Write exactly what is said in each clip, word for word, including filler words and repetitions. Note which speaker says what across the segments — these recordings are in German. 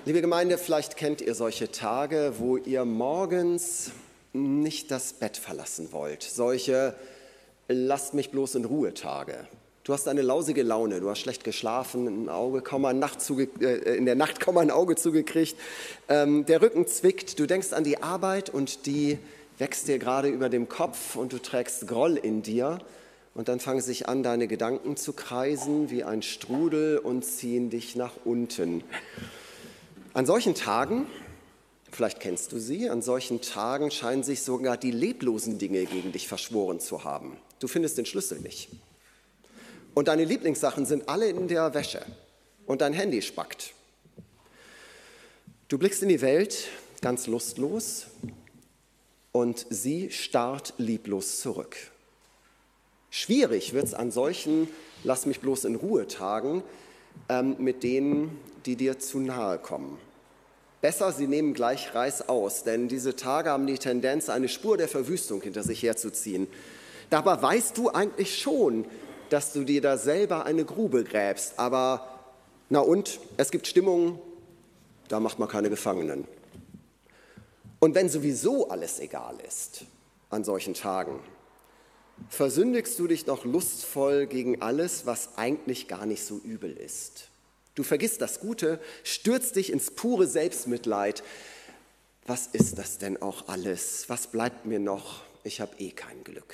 Speaker 1: Liebe Gemeinde, vielleicht kennt ihr solche Tage, wo ihr morgens nicht das Bett verlassen wollt. Solche lasst mich bloß in Ruhe Tage. Du hast eine lausige Laune, du hast schlecht geschlafen, ein Auge, kaum ein Nacht zuge- äh, in der Nacht kaum ein Auge zugekriegt, ähm, der Rücken zwickt, du denkst an die Arbeit und die wächst dir gerade über dem Kopf und du trägst Groll in dir und dann fangen sich an, deine Gedanken zu kreisen wie ein Strudel und ziehen dich nach unten. An solchen Tagen, vielleicht kennst du sie, an solchen Tagen scheinen sich sogar die leblosen Dinge gegen dich verschworen zu haben. Du findest den Schlüssel nicht. Und deine Lieblingssachen sind alle in der Wäsche und dein Handy spackt. Du blickst in die Welt ganz lustlos und sie starrt lieblos zurück. Schwierig wird es an solchen Lass mich bloß in Ruhe Tagen ähm, mit denen, die dir zu nahe kommen. Besser, sie nehmen gleich reißaus, denn diese Tage haben die Tendenz, eine Spur der Verwüstung hinter sich herzuziehen. Dabei weißt du eigentlich schon, dass du dir da selber eine Grube gräbst, aber na und, es gibt Stimmungen, da macht man keine Gefangenen. Und wenn sowieso alles egal ist an solchen Tagen, versündigst du dich noch lustvoll gegen alles, was eigentlich gar nicht so übel ist. Du vergisst das Gute, stürzt dich ins pure Selbstmitleid. Was ist das denn auch alles? Was bleibt mir noch? Ich habe eh kein Glück.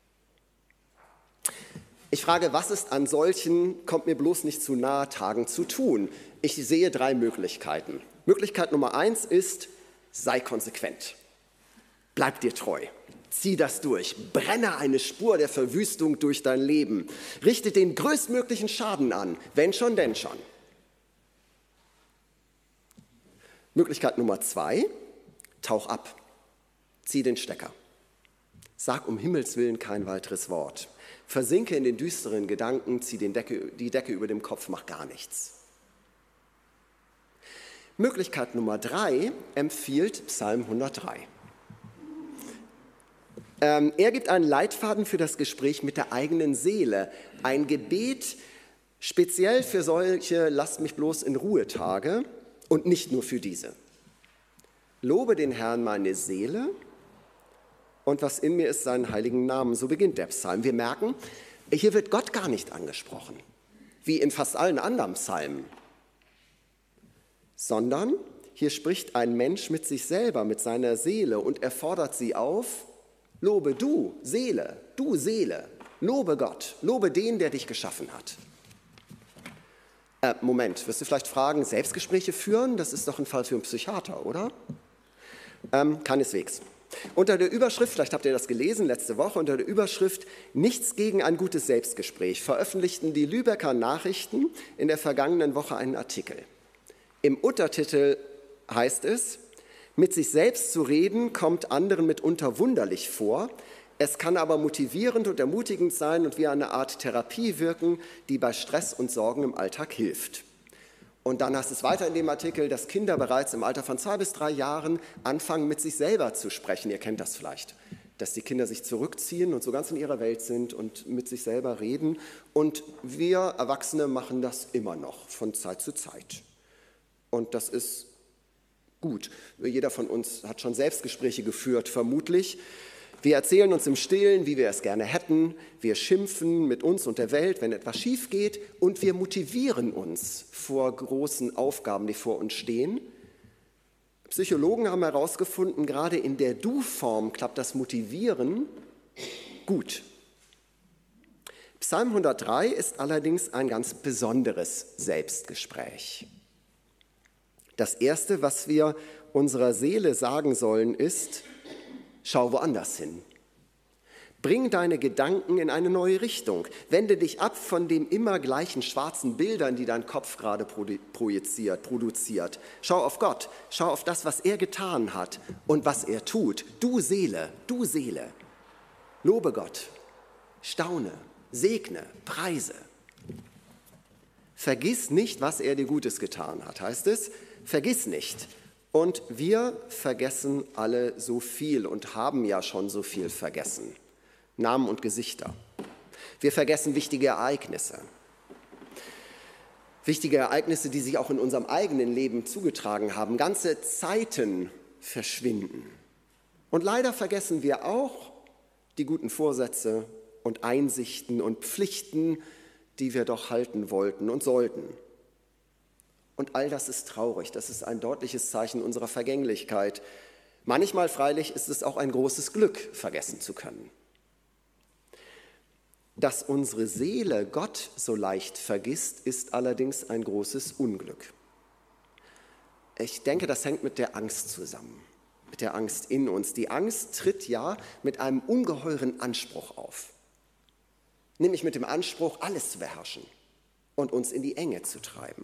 Speaker 1: Ich frage, was ist an solchen, kommt mir bloß nicht zu nahe Tagen zu tun? Ich sehe drei Möglichkeiten. Möglichkeit Nummer eins ist, sei konsequent. Bleib dir treu. Zieh das durch. Brenne eine Spur der Verwüstung durch dein Leben. Richte den größtmöglichen Schaden an. Wenn schon, denn schon. Möglichkeit Nummer zwei, tauch ab. Zieh den Stecker. Sag um Himmels Willen kein weiteres Wort. Versinke in den düsteren Gedanken, zieh den Decke, die Decke über dem Kopf, mach gar nichts. Möglichkeit Nummer drei empfiehlt Psalm hundertdrei. Ähm, er gibt einen Leitfaden für das Gespräch mit der eigenen Seele. Ein Gebet speziell für solche Lasst mich bloß in Ruhe Tage und nicht nur für diese. Lobe den Herrn meine Seele und was in mir ist, seinen heiligen Namen. So beginnt der Psalm. Wir merken, hier wird Gott gar nicht angesprochen, wie in fast allen anderen Psalmen, sondern hier spricht ein Mensch mit sich selber, mit seiner Seele und er fordert sie auf, lobe du, Seele, du Seele, lobe Gott, lobe den, der dich geschaffen hat. Äh, Moment, wirst du vielleicht fragen, Selbstgespräche führen? Das ist doch ein Fall für einen Psychiater, oder? Ähm, keineswegs. Unter der Überschrift, vielleicht habt ihr das gelesen letzte Woche, unter der Überschrift Nichts gegen ein gutes Selbstgespräch veröffentlichten die Lübecker Nachrichten in der vergangenen Woche einen Artikel. Im Untertitel heißt es, mit sich selbst zu reden kommt anderen mitunter wunderlich vor, es kann aber motivierend und ermutigend sein und wie eine Art Therapie wirken, die bei Stress und Sorgen im Alltag hilft. Und dann heißt es weiter in dem Artikel, dass Kinder bereits im Alter von zwei bis drei Jahren anfangen, mit sich selber zu sprechen. Ihr kennt das vielleicht, dass die Kinder sich zurückziehen und so ganz in ihrer Welt sind und mit sich selber reden. Und wir Erwachsene machen das immer noch von Zeit zu Zeit. Und das ist gut. Jeder von uns hat schon Selbstgespräche geführt, vermutlich. Wir erzählen uns im Stillen, wie wir es gerne hätten. Wir schimpfen mit uns und der Welt, wenn etwas schief geht. Und wir motivieren uns vor großen Aufgaben, die vor uns stehen. Psychologen haben herausgefunden, gerade in der Du-Form klappt das Motivieren gut. Psalm hundertdrei ist allerdings ein ganz besonderes Selbstgespräch. Das Erste, was wir unserer Seele sagen sollen, ist, schau woanders hin. Bring deine Gedanken in eine neue Richtung. Wende dich ab von den immer gleichen schwarzen Bildern, die dein Kopf gerade projiziert, produziert. Schau auf Gott, schau auf das, was er getan hat und was er tut. Du Seele, du Seele, lobe Gott, staune, segne, preise. Vergiss nicht, was er dir Gutes getan hat, heißt es. Vergiss nicht. Und wir vergessen alle so viel und haben ja schon so viel vergessen. Namen und Gesichter. Wir vergessen wichtige Ereignisse. Wichtige Ereignisse, die sich auch in unserem eigenen Leben zugetragen haben. Ganze Zeiten verschwinden. Und leider vergessen wir auch die guten Vorsätze und Einsichten und Pflichten, die wir doch halten wollten und sollten. Und all das ist traurig. Das ist ein deutliches Zeichen unserer Vergänglichkeit. Manchmal freilich ist es auch ein großes Glück, vergessen zu können. Dass unsere Seele Gott so leicht vergisst, ist allerdings ein großes Unglück. Ich denke, das hängt mit der Angst zusammen, mit der Angst in uns. Die Angst tritt ja mit einem ungeheuren Anspruch auf, nämlich mit dem Anspruch, alles zu beherrschen und uns in die Enge zu treiben.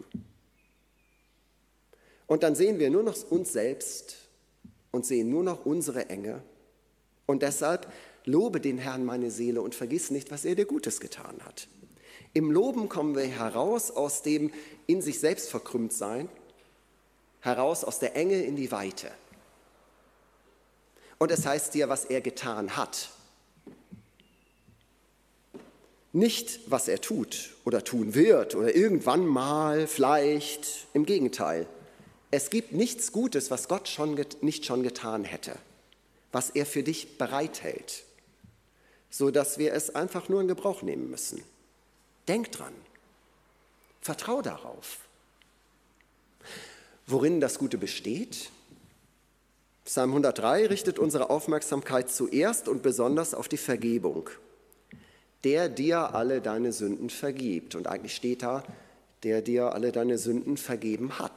Speaker 1: Und dann sehen wir nur noch uns selbst und sehen nur noch unsere Enge. Und deshalb lobe den Herrn, meine Seele, und vergiss nicht, was er dir Gutes getan hat. Im Loben kommen wir heraus aus dem in sich selbst verkrümmt sein, heraus aus der Enge in die Weite. Und es heißt dir, was er getan hat. Nicht, was er tut oder tun wird oder irgendwann mal, vielleicht. Im Gegenteil. Es gibt nichts Gutes, was Gott schon, nicht schon getan hätte, was er für dich bereithält, sodass wir es einfach nur in Gebrauch nehmen müssen. Denk dran. Vertrau darauf. Worin das Gute besteht? Psalm hundertdrei richtet unsere Aufmerksamkeit zuerst und besonders auf die Vergebung. Der dir alle deine Sünden vergibt. Und eigentlich steht da, der dir alle deine Sünden vergeben hat.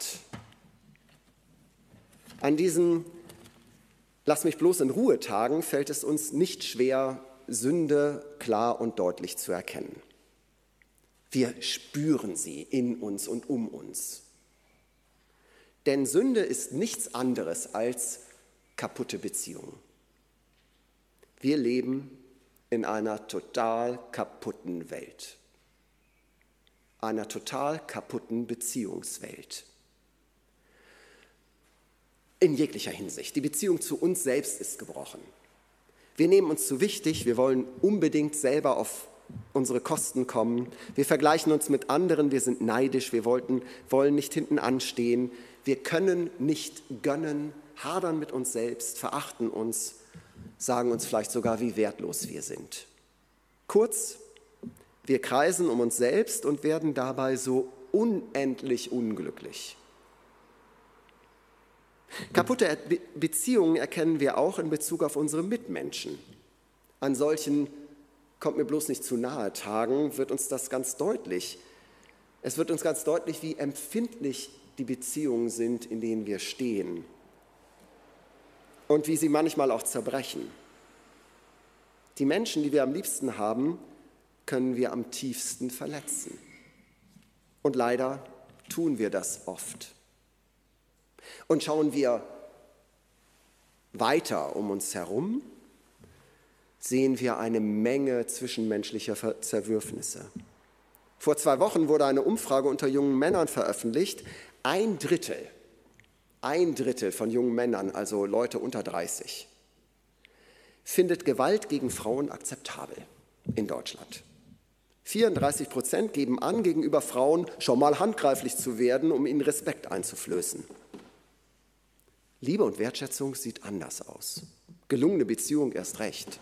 Speaker 1: An diesen Lass mich bloß in Ruhetagen fällt es uns nicht schwer, Sünde klar und deutlich zu erkennen. Wir spüren sie in uns und um uns. Denn Sünde ist nichts anderes als kaputte Beziehungen. Wir leben in einer total kaputten Welt, einer total kaputten Beziehungswelt. In jeglicher Hinsicht. Die Beziehung zu uns selbst ist gebrochen. Wir nehmen uns zu wichtig, wir wollen unbedingt selber auf unsere Kosten kommen. Wir vergleichen uns mit anderen, wir sind neidisch, wir wollten, wollen nicht hinten anstehen. Wir können nicht gönnen, hadern mit uns selbst, verachten uns, sagen uns vielleicht sogar, wie wertlos wir sind. Kurz, wir kreisen um uns selbst und werden dabei so unendlich unglücklich. Kaputte Beziehungen erkennen wir auch in Bezug auf unsere Mitmenschen. An solchen kommt mir bloß nicht zu nahe Tagen wird uns das ganz deutlich. Es wird uns ganz deutlich, wie empfindlich die Beziehungen sind, in denen wir stehen und wie sie manchmal auch zerbrechen. Die Menschen, die wir am liebsten haben, können wir am tiefsten verletzen. Und leider tun wir das oft. Und schauen wir weiter um uns herum, sehen wir eine Menge zwischenmenschlicher Zerwürfnisse. Vor zwei Wochen wurde eine Umfrage unter jungen Männern veröffentlicht. Ein Drittel, ein Drittel von jungen Männern, also Leute unter dreißig, findet Gewalt gegen Frauen akzeptabel in Deutschland. vierunddreißig Prozent geben an, gegenüber Frauen schon mal handgreiflich zu werden, um ihnen Respekt einzuflößen. Liebe und Wertschätzung sieht anders aus. Gelungene Beziehung erst recht.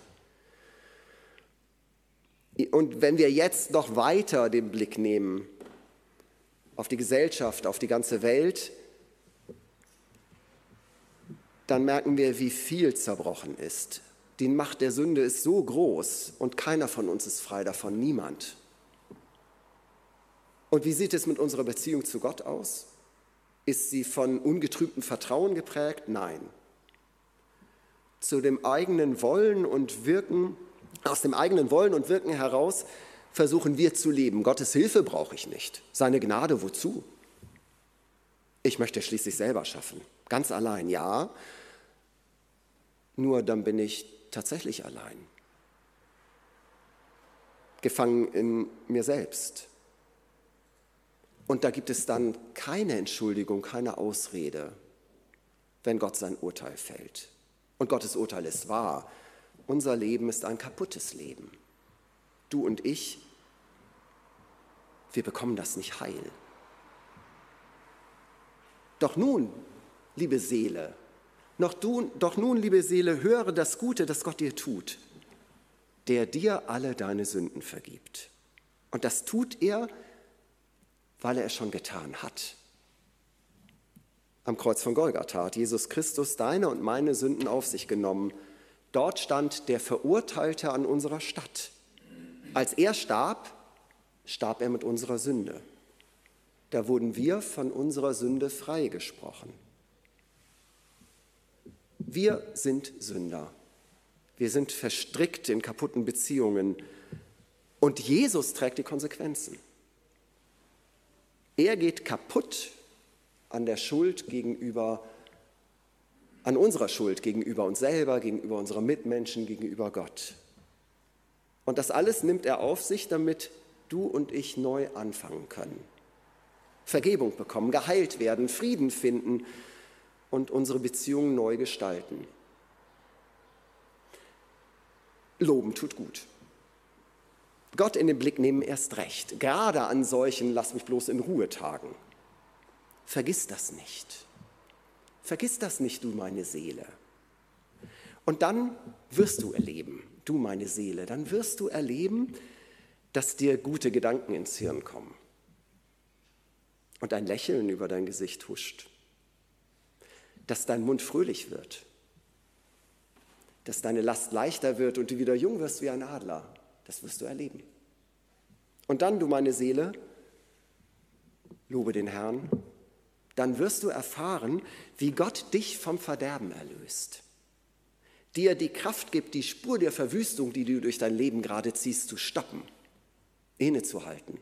Speaker 1: Und wenn wir jetzt noch weiter den Blick nehmen auf die Gesellschaft, auf die ganze Welt, dann merken wir, wie viel zerbrochen ist. Die Macht der Sünde ist so groß und keiner von uns ist frei davon, niemand. Und wie sieht es mit unserer Beziehung zu Gott aus? Ist sie von ungetrübtem Vertrauen geprägt? Nein. Zu dem eigenen Wollen und Wirken, aus dem eigenen Wollen und Wirken heraus versuchen wir zu leben. Gottes Hilfe brauche ich nicht. Seine Gnade, wozu? Ich möchte schließlich selber schaffen. Ganz allein, ja. Nur dann bin ich tatsächlich allein. Gefangen in mir selbst. Und da gibt es dann keine Entschuldigung, keine Ausrede, wenn Gott sein Urteil fällt. Und Gottes Urteil ist wahr. Unser Leben ist ein kaputtes Leben. Du und ich, wir bekommen das nicht heil. Doch nun, liebe Seele, noch du, doch nun, liebe Seele, höre das Gute, das Gott dir tut, der dir alle deine Sünden vergibt. Und das tut er, weil er es schon getan hat. Am Kreuz von Golgatha hat Jesus Christus deine und meine Sünden auf sich genommen. Dort stand der Verurteilte an unserer Statt. Als er starb, starb er mit unserer Sünde. Da wurden wir von unserer Sünde freigesprochen. Wir sind Sünder. Wir sind verstrickt in kaputten Beziehungen. Und Jesus trägt die Konsequenzen. Er geht kaputt an der Schuld gegenüber, an unserer Schuld gegenüber uns selber, gegenüber unseren Mitmenschen, gegenüber Gott. Und das alles nimmt er auf sich, damit du und ich neu anfangen können. Vergebung bekommen, geheilt werden, Frieden finden und unsere Beziehungen neu gestalten. Loben tut gut. Gott in den Blick nehmen erst recht, gerade an solchen Lass mich bloß in Ruhe Tagen. Vergiss das nicht. Vergiss das nicht, du meine Seele. Und dann wirst du erleben, du meine Seele, dann wirst du erleben, dass dir gute Gedanken ins Hirn kommen und ein Lächeln über dein Gesicht huscht, dass dein Mund fröhlich wird, dass deine Last leichter wird und du wieder jung wirst wie ein Adler. Das wirst du erleben. Und dann, du meine Seele, lobe den Herrn, dann wirst du erfahren, wie Gott dich vom Verderben erlöst, dir die Kraft gibt, die Spur der Verwüstung, die du durch dein Leben gerade ziehst, zu stoppen, innezuhalten,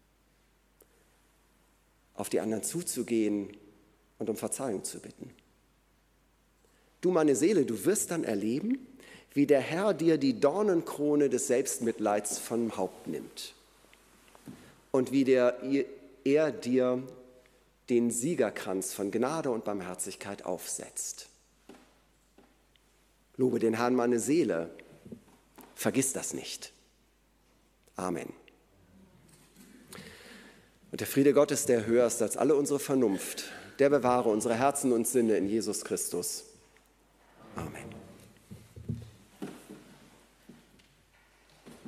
Speaker 1: auf die anderen zuzugehen und um Verzeihung zu bitten. Du meine Seele, du wirst dann erleben, wie der Herr dir die Dornenkrone des Selbstmitleids vom Haupt nimmt und wie der, er dir den Siegerkranz von Gnade und Barmherzigkeit aufsetzt. Lobe den Herrn, meine Seele, vergiss das nicht. Amen. Und der Friede Gottes, der höher ist als alle unsere Vernunft, der bewahre unsere Herzen und Sinne in Jesus Christus. Amen.